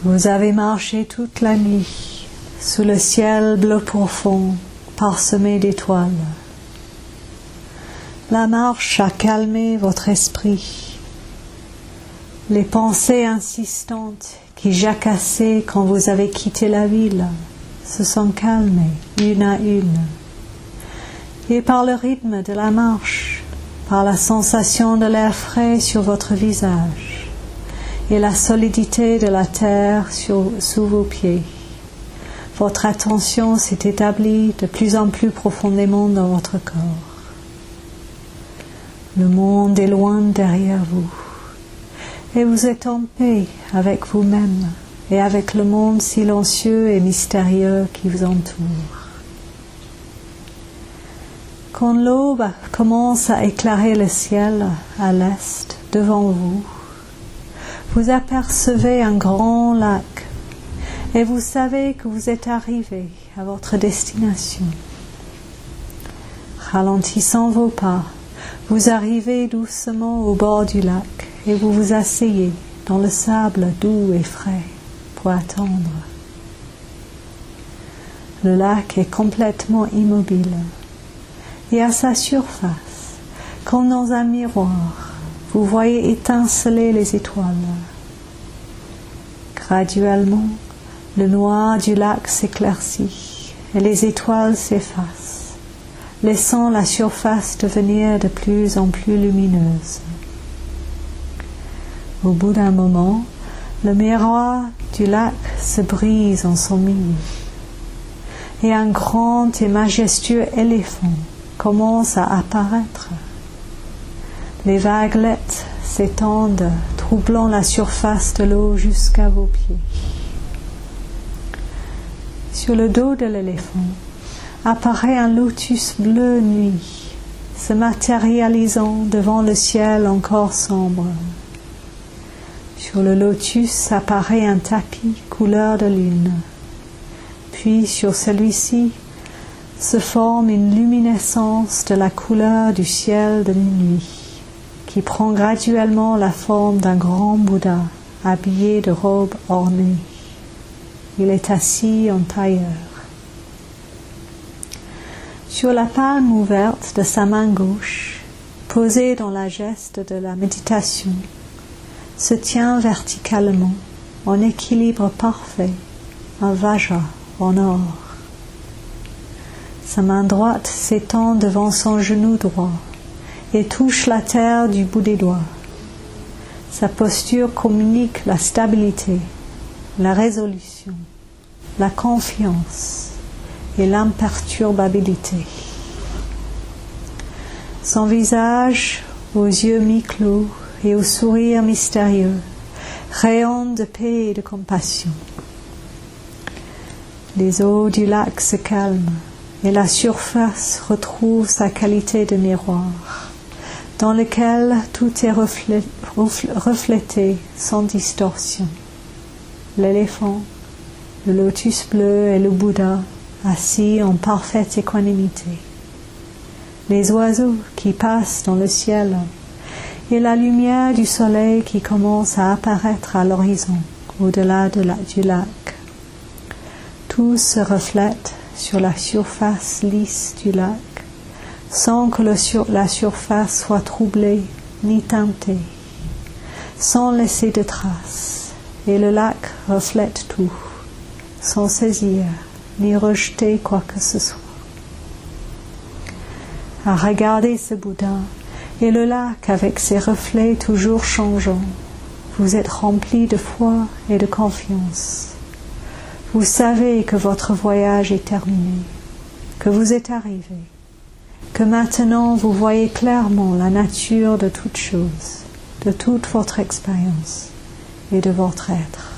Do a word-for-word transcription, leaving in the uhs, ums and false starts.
Vous avez marché toute la nuit sous le ciel bleu profond, parsemé d'étoiles. La marche a calmé votre esprit. Les pensées insistantes qui jacassaient quand vous avez quitté la ville se sont calmées une à une. Et par le rythme de la marche, par la sensation de l'air frais sur votre visage et la solidité de la terre sur, sous vos pieds, votre attention s'est établie de plus en plus profondément dans votre corps. Le monde est loin derrière vous, et vous êtes en paix avec vous-même et avec le monde silencieux et mystérieux qui vous entoure. Quand l'aube commence à éclairer le ciel à l'est devant vous, vous apercevez un grand lac et vous savez que vous êtes arrivé à votre destination. Ralentissant vos pas, vous arrivez doucement au bord du lac et vous vous asseyez dans le sable doux et frais pour attendre. Le lac est complètement immobile et à sa surface, comme dans un miroir, vous voyez étinceler les étoiles. Graduellement, le noir du lac s'éclaircit et les étoiles s'effacent, laissant la surface devenir de plus en plus lumineuse. Au bout d'un moment, le miroir du lac se brise en son milieu et un grand et majestueux éléphant commence à apparaître. Les vaguelettes s'étendent, troublant la surface de l'eau jusqu'à vos pieds. Sur le dos de l'éléphant apparaît un lotus bleu nuit, se matérialisant devant le ciel encore sombre. Sur le lotus apparaît un tapis couleur de lune. Puis sur celui-ci se forme une luminescence de la couleur du ciel de minuit, qui prend graduellement la forme d'un grand Bouddha habillé de robes ornées. Il est assis en tailleur. Sur la palme ouverte de sa main gauche, posée dans la geste de la méditation, se tient verticalement, en équilibre parfait, un vajra en or. Sa main droite s'étend devant son genou droit et touche la terre du bout des doigts. Sa posture communique la stabilité, la résolution, la confiance et l'imperturbabilité. Son visage, aux yeux mi-clos et au sourire mystérieux, rayonne de paix et de compassion. Les eaux du lac se calment et la surface retrouve sa qualité de miroir, dans lequel tout est reflé- reflété sans distorsion. L'éléphant, le lotus bleu et le Bouddha assis en parfaite équanimité. Les oiseaux qui passent dans le ciel et la lumière du soleil qui commence à apparaître à l'horizon, au-delà de la, du lac. Tout se reflète sur la surface lisse du lac, sans que le sur, la surface soit troublée ni teintée, sans laisser de traces, et le lac reflète tout, sans saisir ni rejeter quoi que ce soit. À regarder ce Bouddha et le lac avec ses reflets toujours changeants, vous êtes rempli de foi et de confiance. Vous savez que votre voyage est terminé, que vous êtes arrivé, que maintenant vous voyez clairement la nature de toute chose, de toute votre expérience et de votre être.